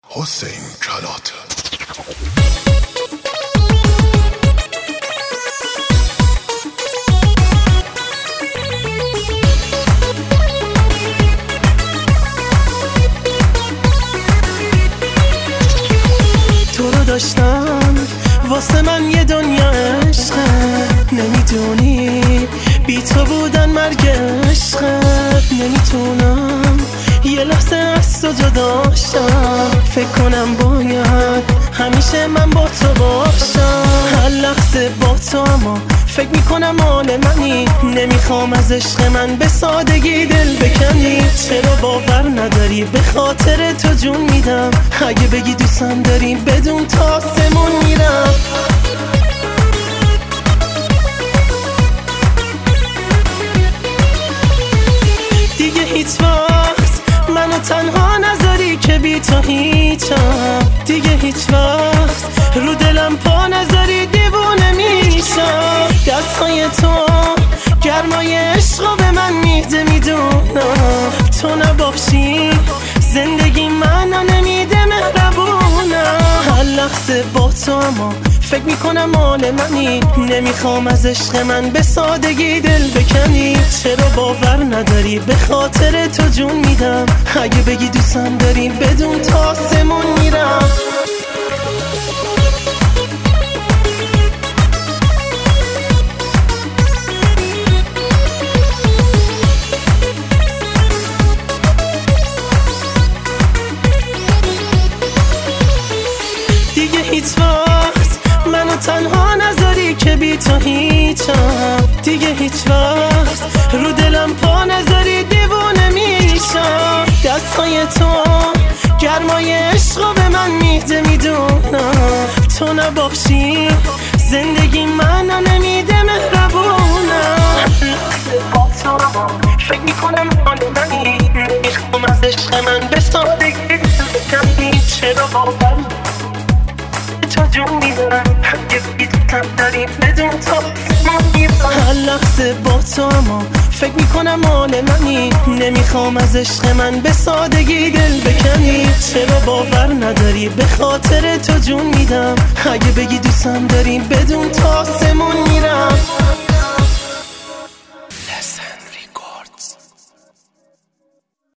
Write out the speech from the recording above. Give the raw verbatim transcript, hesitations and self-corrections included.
حسین کلات. تو رو داشتم واسه من یه دنیا عشقه، نمیدونی بی تو بودن مرگ عشقه. نمیتونم یه لحظه از تو جدا شم، فکر کنم باید همیشه من با تو باشم. هر لحظه با تو اما فکر میکنم مال منی، نمیخوام از عشق من به سادگی دل بکنی. چرا باور نداری به خاطر تو جون میدم، اگه بگی دوستم داری بدون تا آسمون میرم. دیگه هیچ وقت منو تنها نذاری که بی تو هیچم، دیگه هیچ وقت رو دلم پا نذاری دیوونه میشم. دستای تو گرمای عشقو به من میده، میدونم تو نباشی زندگی منو نمیده مهربونم. هر لحظه با تو اما فکر میکنم مال منی، نمیخوام از عشق من به سادگی دل بکنی. چرا باور نداری به خاطر تو جون میدم، اگه بگی دوستم داری بدون تا آسمون میرم. دیگه هیچ وقت منو تنها نذاری که بی تو هیچم، دیگه هیچ وقت رو دلم پا نذاری دیوونه میشم. دستای تو گرمای عشقو به من میده، میدونم تو نباشی زندگی منو نمیده مهربونم. با تو فکر میکنم حال منی، نمیخوام از عشق من به سادگی بکنی. چرا باور تو جون میدم، اگه بگی دوستم داری بدون تو آسمون میرم. هر لحظه با تو اما فکر میکنم مال منی، نمیخوام از عشق من به سادگی دل بکنی. چرا باور نداری به خاطر تو جون میدم، اگه بگی دوستم داری بدون تا آسمون میرم.